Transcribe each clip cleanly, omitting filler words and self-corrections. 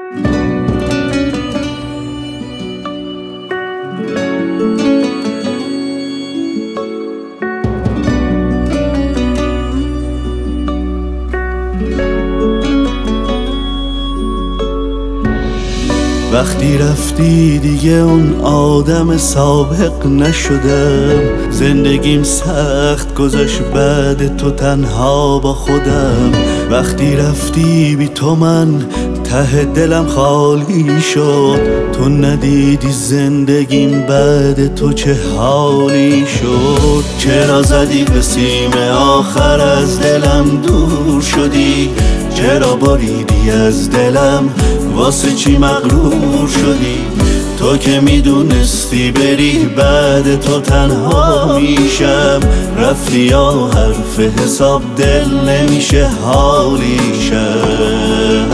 وقتی رفتی دیگه اون آدم سابق نشدم، زندگیم سخت گذشت بعد تو تنها با خودم. وقتی رفتی بی تو من ته دلم خالی شد، تو ندیدی زندگیم بعد تو چه حالی شد. چرا زدی به سیم آخر از دلم دور شدی، چرا بریدی از دلم واسه چی مغرور شدی. تو که میدونستی بری بعد تو تنها میشم، رفتی یا حرف حساب دل نمیشه حالی شم.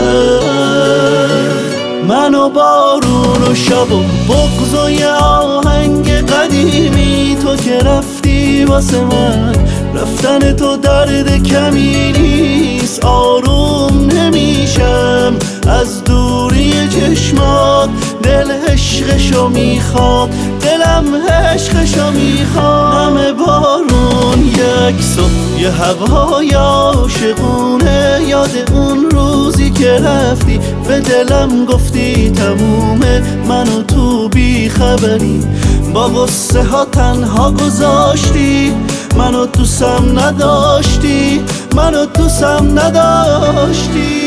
من و بارون و شب و بغض و یه آهنگ قدیمی، تو که رفتی واسه من رفتن تو درد کمی نیست. آروم نمیشم از دوری چشمات، دل عشقشو میخواد، دلم عشقشو میخواد. همه بارون یک صبح یه هوای عاشقونه، یاد اون روزی که رفتی به دلم گفتی تمومه. منو تو بی خبری با غصه ها تنها گذاشتی، منو دوستم نداشتی، منو دوستم نداشتی.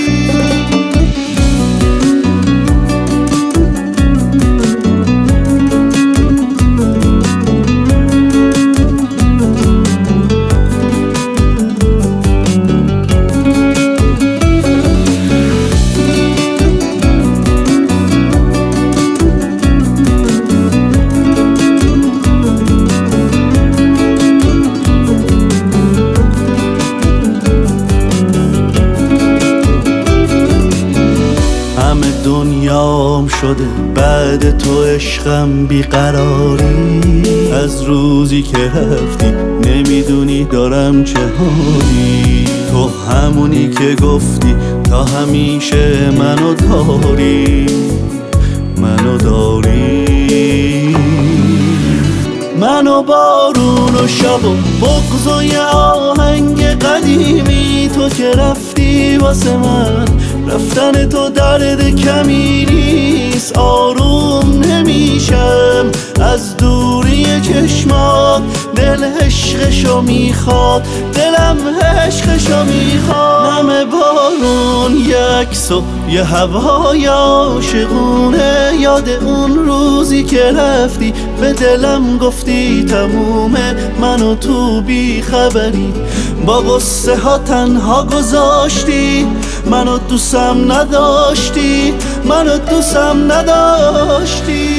دنیام شده بعد تو عشقم بیقراری، از روزی که رفتی نمیدونی دارم چه حالی. تو همونی که گفتی تا همیشه منو داری، منو داری. منو بارون و شب و بغض و یه آهنگ قدیمی، تو که رفتی واسه من رفتن تو درد کمی نیست. آروم نمیشم از دوری چشمات، دل عشقشو میخواد، دلم عشقشو میخواد. همه بارون یک صبح یه هوای عاشقونه، یاد اون روزی که رفتی به دلم گفتی تمومه. منو تو بی خبری با غصه ها تنها گذاشتی، منو دوستم نداشتی، منو دوستم نداشتی.